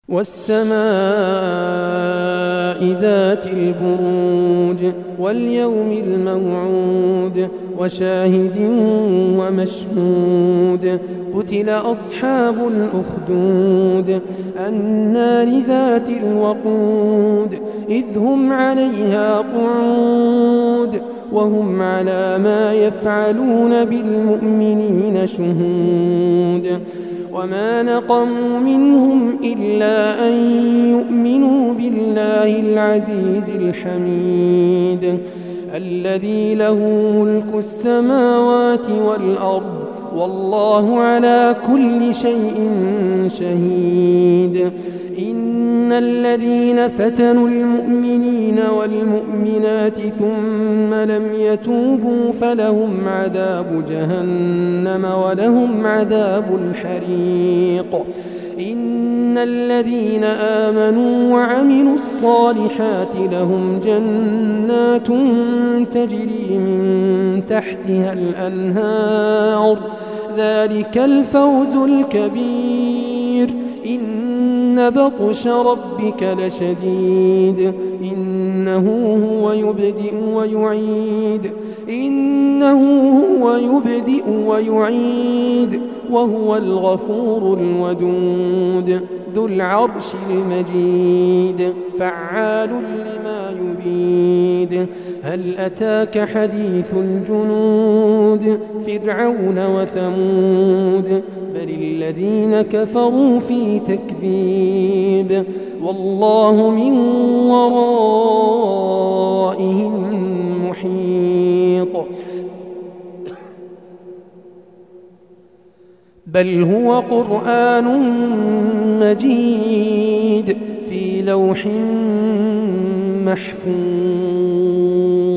والسماء ذات البروج واليوم الموعود وشاهد ومشهود قتل أصحاب الأخدود النار ذات الوقود إذ هم عليها قعود وهم على ما يفعلون بالمؤمنين شهود وما نقموا منهم إلا أن يؤمنوا بالله العزيز الحميد الذي له ملك السماوات والأرض والله على كل شيء شهيد إن الذين فتنوا المؤمنين والمؤمنات ثم لم يتوبوا فلهم عذاب جهنم ولهم عذاب الحريق إن الذين آمنوا وعملوا الصالحات لهم جنات تجري من تحتها الأنهار ذلك الفوز الكبير إن بطش ربك لشديد إنه هو يبدئ ويعيد وهو الغفور الودود ذو العرش المجيد فعال لما يريد هل أتاك حديث الجنود فرعون وثمود بل الذين كفروا في تكذيب والله من ورائهم محيط بل هو قرآن مجيد في لوح محفوظ.